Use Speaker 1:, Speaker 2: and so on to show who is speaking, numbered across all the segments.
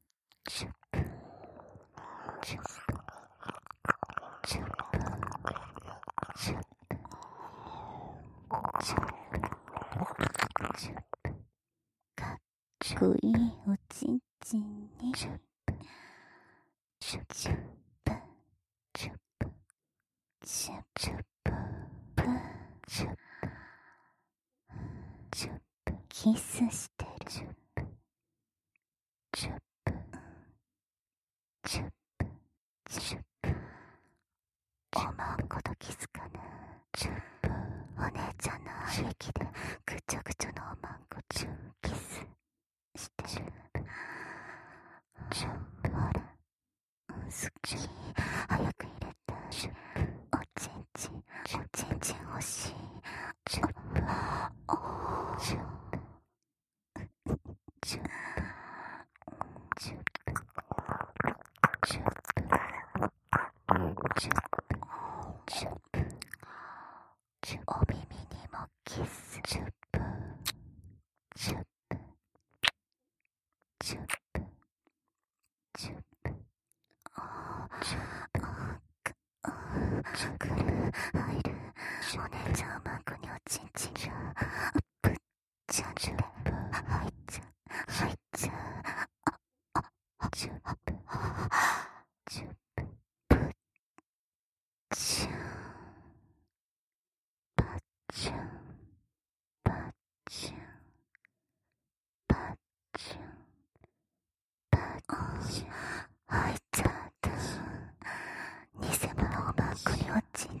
Speaker 1: チュップチュップチュップチュップチュップチュップかっこいいおちんちんにチュップチュップチュップチュップチュップチュップチュップチュップキスしてるチュップチュップチュップチュップおまんことキスかなチュップお姉ちゃんの鼻液でぐちゃぐちゃのおまんこチュッキスしてるチュップほら好き早く入れたチュップおちんちんおちんちん欲しいチュップチュップチュップチュップチュップチュップチュップチュップお耳にもキスチュップチュップチュップチュップチュップくる入るお姉ちゃんおまんこにおちんちんがぶっちゃんチュップ入っちゃ入っちゃチュップチュップぶっちゃんばっちゃんばっちゃんばっちゃんばっちゃん入っちゃった偽物おまんこにおちん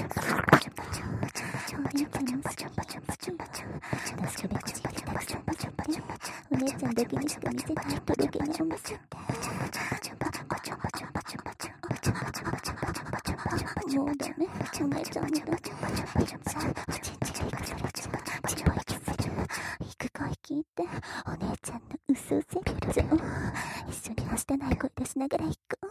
Speaker 1: お姉ちゃんだけにしか見せないとろけが面白い。もうダメ、お姉ちゃんもだ。低い声聞いて、お姉ちゃんの嘘説を一緒にはしたない声出しながら行く。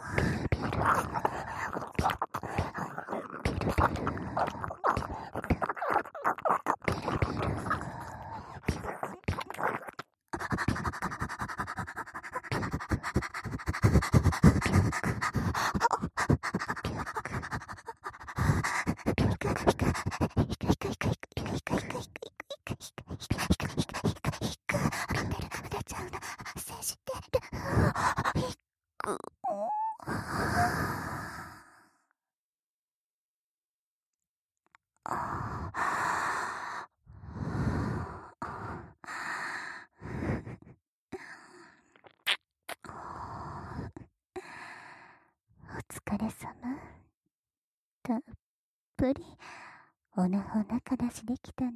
Speaker 1: お疲れ様。たっぷりおなほ中出しできたね。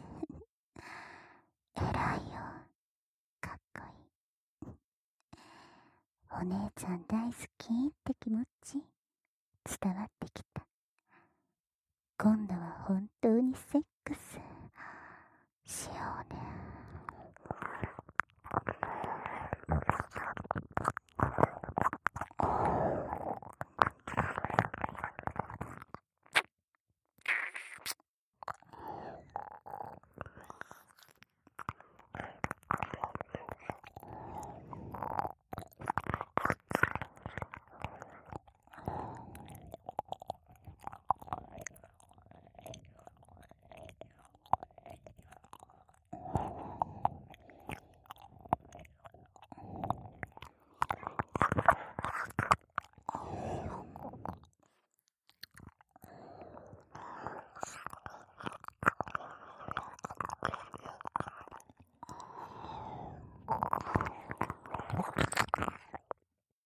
Speaker 1: えらいよ。かっこいい。お姉ちゃん大好きって気持ち伝わってきた。今度は本当にセックスしようね。